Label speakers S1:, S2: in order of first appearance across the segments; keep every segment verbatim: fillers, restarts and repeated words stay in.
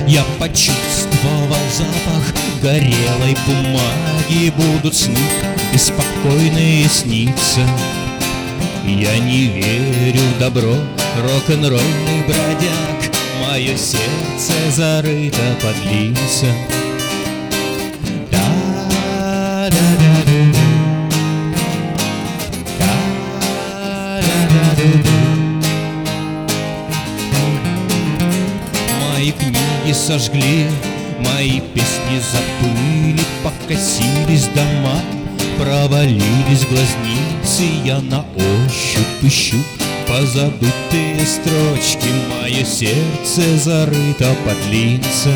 S1: Я почувствовал запах горелой бумаги. Будут сны беспокойные сниться. Я не верю в добро, рок-н-ролльный бродяг. Мое сердце зарыто под лица. Мои книги сожгли, мои песни забыли, покосились дома, провалились глазницы. Я на ощупь ищу позабытые строчки. Мое сердце зарыто под лица.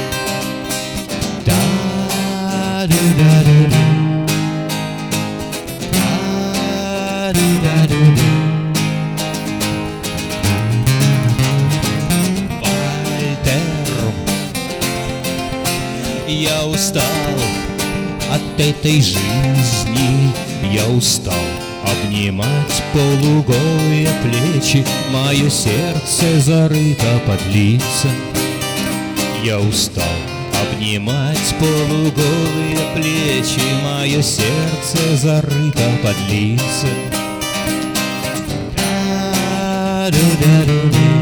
S1: Я устал от этой жизни, я устал обнимать полуголые плечи. Мое сердце зарыто под лица. Я устал обнимать полуголые плечи. Мое сердце зарыто под лица.